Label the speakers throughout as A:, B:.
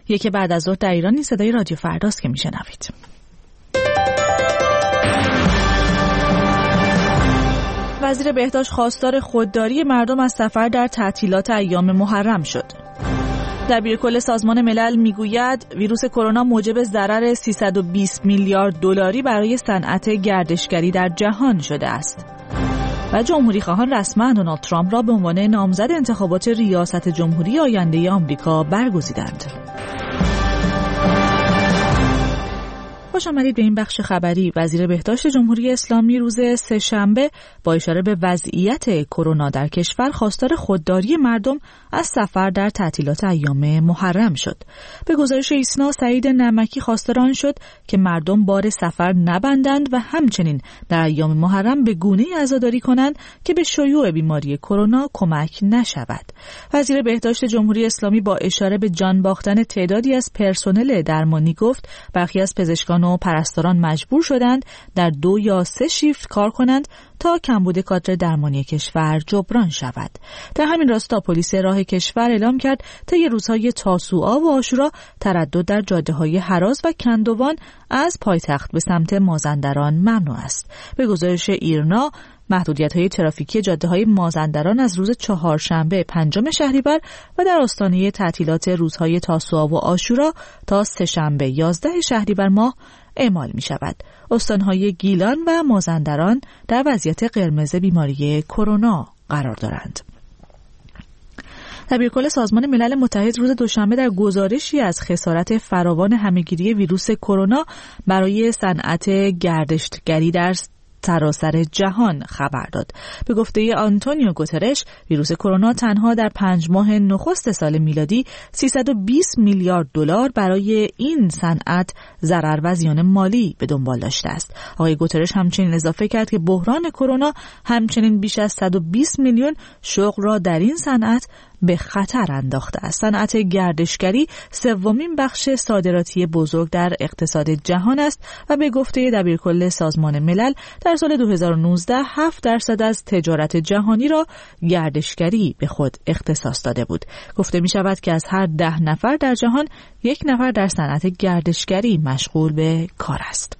A: یک بعد از ظهر در ایران. این صدای رادیو فرداست که میشنوید. وزیر بهداشت خواستار خودداری مردم از سفر در تعطیلات ایام محرم شد. دبیرکل سازمان ملل میگوید ویروس کرونا موجب ضرر 320 میلیارد دلاری برای صنعت گردشگری در جهان شده است. و جمهوری خواهان رسما دونالد ترامپ را به عنوان نامزد انتخابات ریاست جمهوری آینده آمریکا برگزیدند. خوش آمدید به این بخش خبری. وزیر بهداشت جمهوری اسلامی روز سه‌شنبه با اشاره به وضعیت کرونا در کشور خواستار خودداری مردم از سفر در تعطیلات ایام محرم شد. به گزارش ایسنا، سعید نمکی خواستار آن شد که مردم بار سفر نبندند و همچنین در ایام محرم به گونه‌ای عزاداری کنند که به شیوع بیماری کرونا کمک نشود. وزیر بهداشت جمهوری اسلامی با اشاره به جان باختن تعدادی از پرسنل درمانی گفت برخی از پزشکان و پرستاران مجبور شدند در 2 یا 3 شیفت کار کنند تا کمبود کادر درمانی کشور جبران شود. در همین راستا پلیس راه کشور اعلام کرد طی روزهای تاسوعا و عاشورا تردد در جاده‌های هراز و کندوان از پایتخت به سمت مازندران ممنوع است. به گزارش ایرنا، محدودیت‌های ترافیکی جاده‌های مازندران از روز چهارشنبه 5 شهریور و در آستانه تعطیلات روزهای تاسوعا و عاشورا تا سه‌شنبه 11 شهریور ماه اعمال می‌شود. استان‌های گیلان و مازندران در وضعیت قرمز بیماری کرونا قرار دارند. دبیرکل سازمان ملل متحد روز دوشنبه در گزارشی از خسارت فراوان همه‌گیری ویروس کرونا برای صنعت گردشگری در سراسر جهان خبر داد. به گفته آنتونیو گوترش، ویروس کرونا تنها در 5 ماه نخست سال میلادی 320 میلیارد دلار برای این صنعت ضرر و زیان مالی به دنبال داشته است. آقای گوترش همچنین اضافه کرد که بحران کرونا همچنین بیش از 120 میلیون شغل را در این صنعت به خطر انداخته است. صنعت گردشگری 3مین بخش صادراتی بزرگ در اقتصاد جهان است و به گفته دبیرکل سازمان ملل در سال 2019 7% از تجارت جهانی را گردشگری به خود اختصاص داده بود. گفته می شود که از هر 10 نفر در جهان 1 نفر در صنعت گردشگری مشغول به کار است.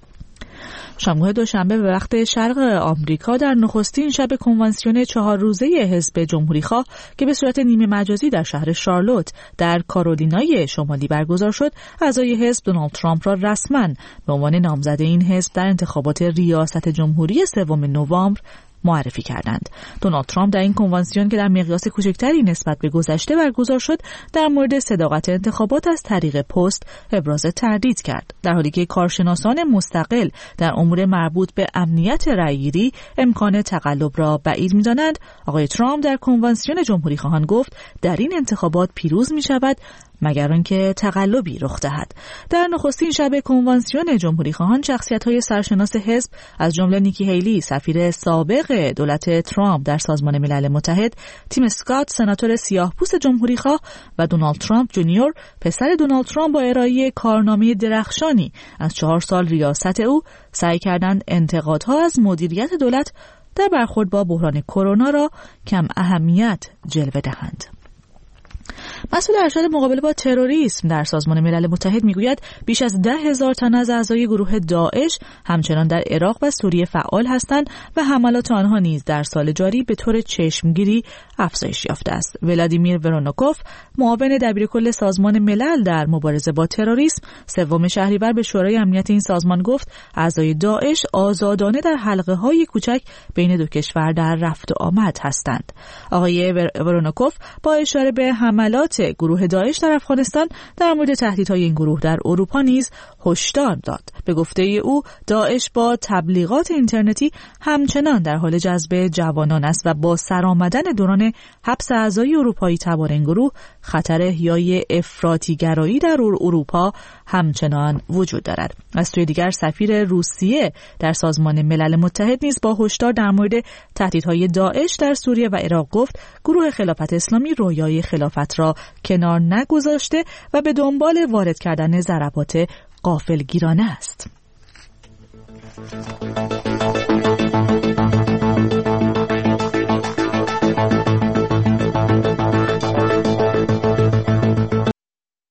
A: شامگاه دوشنبه به وقت شرق آمریکا در نخستین شب کنوانسیون 4 روزه حزب جمهوری‌خواه که به صورت نیمه مجازی در شهر شارلوت در کارولینای شمالی برگزار شد، اعضای حزب دونالد ترامپ را رسما به عنوان نامزد این حزب در انتخابات ریاست جمهوری 3 نوامبر معرفی کردند. دونالد ترامپ در این کنوانسیون که در مقیاس کوچکتری نسبت به گذشته برگزار شد، در مورد صداقت انتخابات از طریق پست ابراز تردید کرد، در حالی که کارشناسان مستقل در امور مربوط به امنیت رأی‌گیری امکان تقلب را بعید می‌دانند. آقای ترامپ در کنوانسیون جمهوری‌خواهان گفت در این انتخابات پیروز می‌شود مگر آنکه تقلبی رخ دهد. در نخستین شب کنوانسیون جمهوری‌خواهان شخصیت‌های سرشناس حزب از جمله نیکی هیلی، سفیر سابق دولت ترامپ در سازمان ملل متحد، تیم اسکات، سناتور سیاه‌پوست جمهوری‌خواه و دونالد ترامپ جونیور، پسر دونالد ترامپ، با ارائه کارنامه درخشانی از 4 سال ریاست او سعی کردند انتقادها از مدیریت دولت در برخورد با بحران کرونا را کم اهمیت جلوه دهند. مسئول ارشد مقابله با تروریسم در سازمان ملل متحد میگوید بیش از 10,000 تن از اعضای گروه داعش همچنان در عراق و سوریه فعال هستند و حملات آنها نیز در سال جاری به طور چشمگیری افزایش یافته است. ولادیمیر ورونوکوف، معاون دبیرکل سازمان ملل در مبارزه با تروریسم، 3 شهریور به شورای امنیت این سازمان گفت اعضای داعش آزادانه در حلقه‌های کوچک بین 2 کشور در رفت و آمد هستند. آقای ورونوکوف با اشاره به حملات گروه داعش در افغانستان در مورد تهدیدهای این گروه در اروپا نیز هشدار داد. به گفته او داعش با تبلیغات اینترنتی همچنان در حال جذب جوانان است و با سرآمدن دوران حبس اعضای اروپایی تبار این گروه خطر احیای افراطی‌گرایی در اروپا همچنان وجود دارد. از سوی دیگر سفیر روسیه در سازمان ملل متحد نیز با هشدار در مورد تهدیدهای داعش در سوریه و عراق گفت گروه خلافت اسلامی رویای خلافت را کنار نگذاشته و به دنبال وارد کردن ضربات غافلگیرانه است.